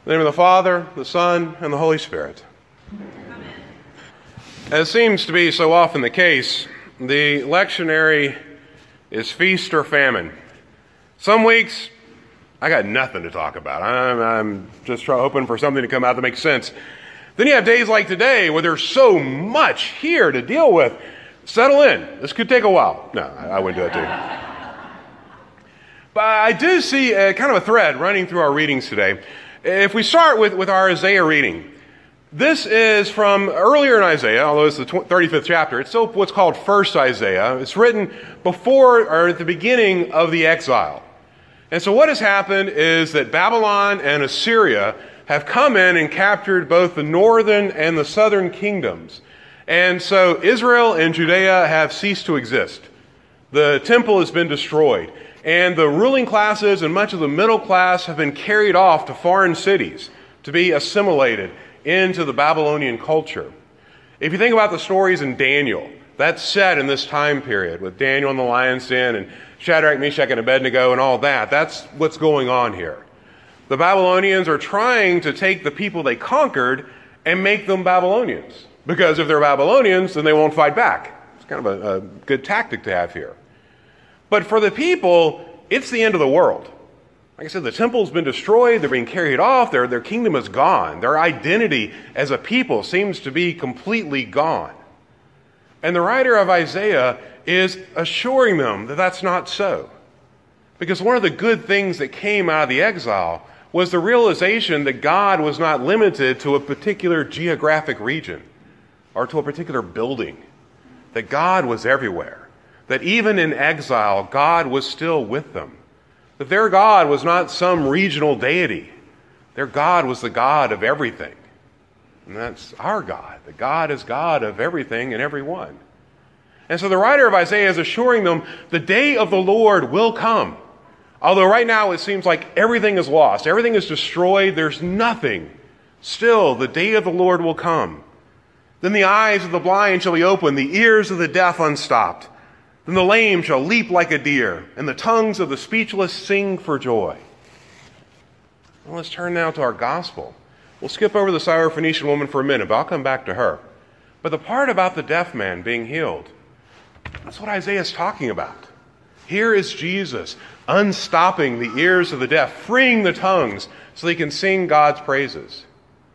In the name of the Father, the Son, and the Holy Spirit. Amen. As seems to be so often the case, the lectionary is feast or famine. Some weeks, I got nothing to talk about. I'm just hoping for something to come out that makes sense. Then you have days like today where there's so much here to deal with. Settle in. This could take a while. No, I wouldn't do it to you. But I do see kind of a thread running through our readings today. If we start with our Isaiah reading, this is from earlier in Isaiah, although it's the 35th chapter. It's still what's called First Isaiah. It's written before or at the beginning of the exile. And so what has happened is that Babylon and Assyria have come in and captured both the northern and the southern kingdoms. And so Israel and Judea have ceased to exist. The temple has been destroyed. And the ruling classes and much of the middle class have been carried off to foreign cities to be assimilated into the Babylonian culture. If you think about the stories in Daniel, that's set in this time period with Daniel in the lion's den and Shadrach, Meshach, and Abednego and all that. That's what's going on here. The Babylonians are trying to take the people they conquered and make them Babylonians. Because if they're Babylonians, then they won't fight back. It's kind of a good tactic to have here. But for the people, it's the end of the world. Like I said, the temple's been destroyed, they're being carried off, their kingdom is gone. Their identity as a people seems to be completely gone. And the writer of Isaiah is assuring them that that's not so. Because one of the good things that came out of the exile was the realization that God was not limited to a particular geographic region or to a particular building. That God was everywhere. That even in exile, God was still with them. That their God was not some regional deity. Their God was the God of everything. And that's our God. That God is God of everything and everyone. And so the writer of Isaiah is assuring them the day of the Lord will come. Although right now it seems like everything is lost. Everything is destroyed. There's nothing. Still, the day of the Lord will come. Then the eyes of the blind shall be opened, the ears of the deaf unstopped. Then the lame shall leap like a deer, and the tongues of the speechless sing for joy. Well, let's turn now to our gospel. We'll skip over the Syrophoenician woman for a minute, but I'll come back to her. But the part about the deaf man being healed, that's what Isaiah is talking about. Here is Jesus unstopping the ears of the deaf, freeing the tongues so they can sing God's praises.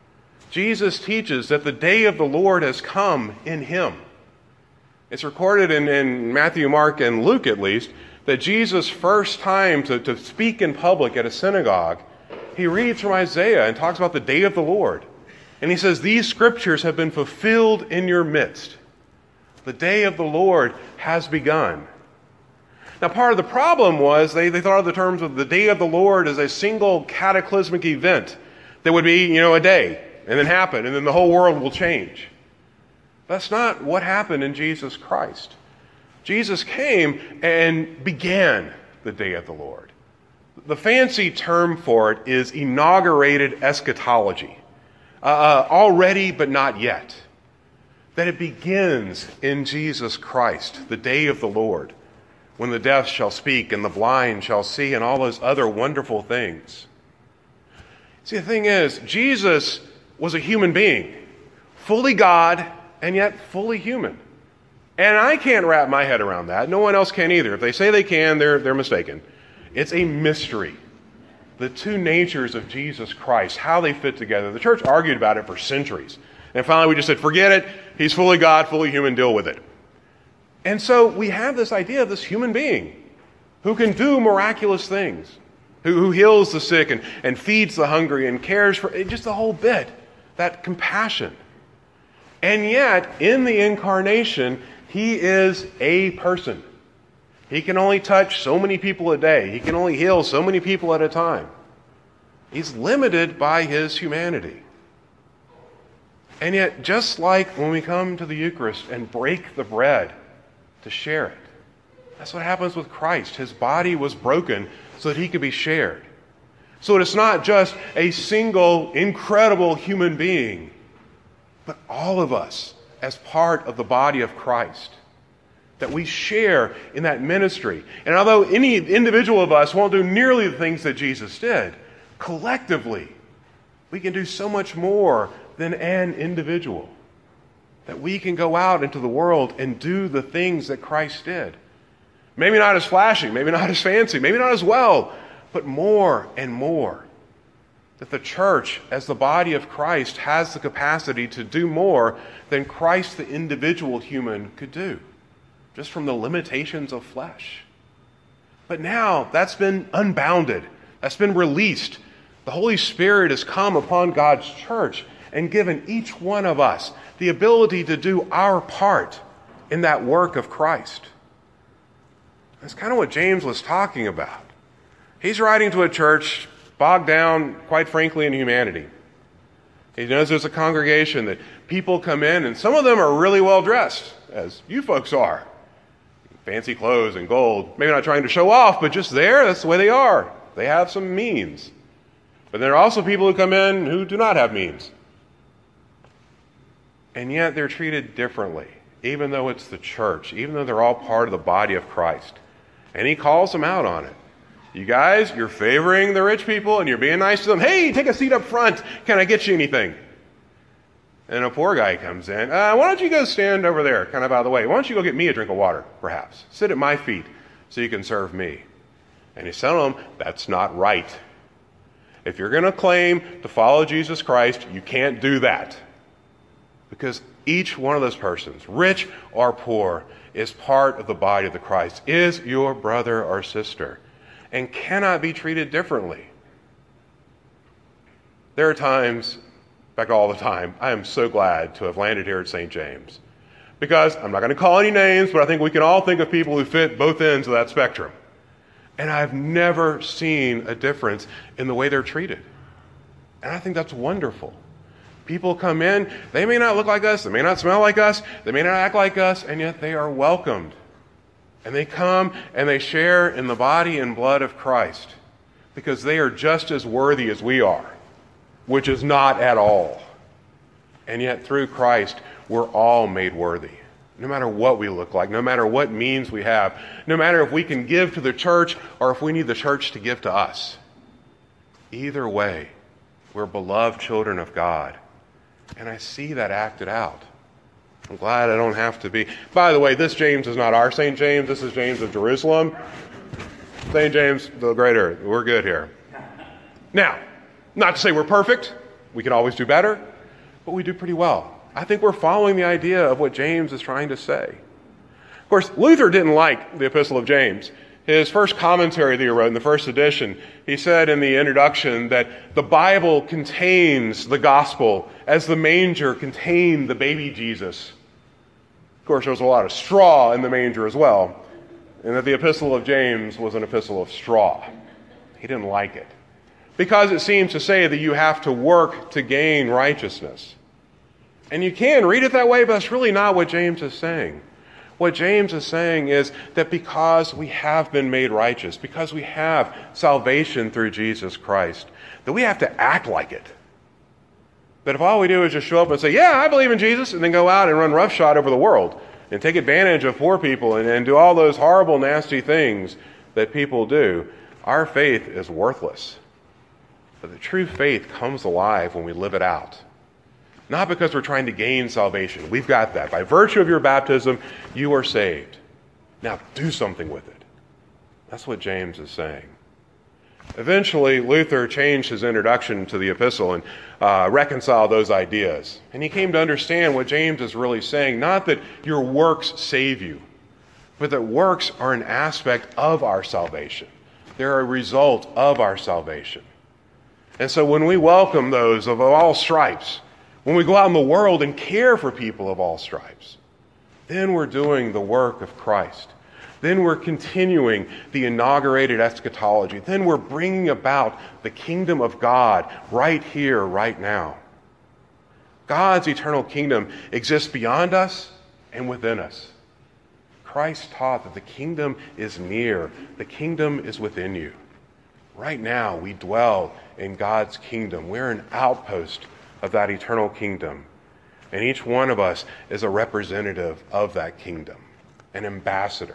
Jesus teaches that the day of the Lord has come in him. It's recorded in Matthew, Mark, and Luke at least, that Jesus' first time to speak in public at a synagogue, he reads from Isaiah and talks about the day of the Lord. And he says, these scriptures have been fulfilled in your midst. The day of the Lord has begun. Now, part of the problem was they thought of the terms of the day of the Lord as a single cataclysmic event that would be, a day, and then happen, and then the whole world will change. That's not what happened in Jesus Christ. Jesus came and began the day of the Lord. The fancy term for it is inaugurated eschatology. Already, but not yet. That it begins in Jesus Christ, the day of the Lord, when the deaf shall speak and the blind shall see and all those other wonderful things. See, the thing is, Jesus was a human being, fully God, and yet fully human. And I can't wrap my head around that. No one else can either. If they say they can, they're mistaken. It's a mystery. The two natures of Jesus Christ, how they fit together. The church argued about it for centuries. And finally we just said, forget it. He's fully God, fully human, deal with it. And so we have this idea of this human being who can do miraculous things, who heals the sick and feeds the hungry and cares for just the whole bit. That compassion. And yet, in the incarnation, he is a person. He can only touch so many people a day. He can only heal so many people at a time. He's limited by his humanity. And yet, just like when we come to the Eucharist and break the bread to share it, that's what happens with Christ. His body was broken so that he could be shared. So it's not just a single, incredible human being, but all of us as part of the body of Christ. That we share in that ministry. And although any individual of us won't do nearly the things that Jesus did, collectively, We can do so much more than an individual. That we can go out into the world and do the things that Christ did. Maybe not as flashy, maybe not as fancy, maybe not as well, but more and more. That the church, as the body of Christ, has the capacity to do more than Christ, the individual human, could do, just from the limitations of flesh. But now that's been unbounded. That's been released. The Holy Spirit has come upon God's church and given each one of us the ability to do our part in that work of Christ. That's kind of what James was talking about. He's writing to a church bogged down, quite frankly, in humanity. He knows there's a congregation that people come in, and some of them are really well dressed, as you folks are. Fancy clothes and gold. Maybe not trying to show off, but just there, that's the way they are. They have some means. But there are also people who come in who do not have means. And yet they're treated differently, even though it's the church, even though they're all part of the body of Christ. And he calls them out on it. You guys, you're favoring the rich people and you're being nice to them. Hey, take a seat up front. Can I get you anything? And a poor guy comes in. Why don't you go stand over there, kind of out of the way? Why don't you go get me a drink of water, perhaps? Sit at my feet so you can serve me. And he's telling them, that's not right. If you're going to claim to follow Jesus Christ, you can't do that. Because each one of those persons, rich or poor, is part of the body of the Christ, is your brother or sister, and cannot be treated differently. There are times, in fact all the time, I am so glad to have landed here at St. James. Because, I'm not going to call any names, but I think we can all think of people who fit both ends of that spectrum. And I've never seen a difference in the way they're treated. And I think that's wonderful. People come in, they may not look like us, they may not smell like us, they may not act like us, and yet they are welcomed. And they come and they share in the body and blood of Christ because they are just as worthy as we are, which is not at all. And yet through Christ, we're all made worthy. No matter what we look like, no matter what means we have, no matter if we can give to the church or if we need the church to give to us. Either way, we're beloved children of God. And I see that acted out. I'm glad I don't have to be. By the way, this James is not our St. James. This is James of Jerusalem. St. James the Greater. We're good here. Now, not to say we're perfect. We can always do better. But we do pretty well. I think we're following the idea of what James is trying to say. Of course, Luther didn't like the Epistle of James. His first commentary that he wrote in the first edition, he said in the introduction that the Bible contains the gospel as the manger contained the baby Jesus. Of course, there was a lot of straw in the manger as well, and that the Epistle of James was an epistle of straw. He didn't like it because it seems to say that you have to work to gain righteousness. And you can read it that way, but that's really not what James is saying. What James is saying is that because we have been made righteous, because we have salvation through Jesus Christ, that we have to act like it. That if all we do is just show up and say, yeah, I believe in Jesus, and then go out and run roughshod over the world and take advantage of poor people and do all those horrible, nasty things that people do, our faith is worthless. But the true faith comes alive when we live it out. Not because we're trying to gain salvation. We've got that. By virtue of your baptism, you are saved. Now do something with it. That's what James is saying. Eventually, Luther changed his introduction to the epistle and reconciled those ideas. And he came to understand what James is really saying. Not that your works save you, but that works are an aspect of our salvation. They're a result of our salvation. And so when we welcome those of all stripes, when we go out in the world and care for people of all stripes, then we're doing the work of Christ. Then we're continuing the inaugurated eschatology. Then we're bringing about the kingdom of God right here, right now. God's eternal kingdom exists beyond us and within us. Christ taught that the kingdom is near. The kingdom is within you. Right now, we dwell in God's kingdom. We're an outpost of that eternal kingdom. And each one of us is a representative of that kingdom, an ambassador,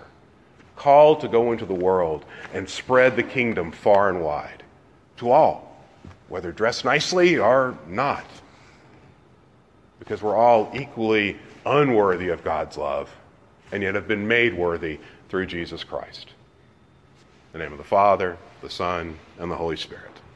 called to go into the world and spread the kingdom far and wide, to all, whether dressed nicely or not. Because we're all equally unworthy of God's love, and yet have been made worthy through Jesus Christ. In the name of the Father, the Son, and the Holy Spirit.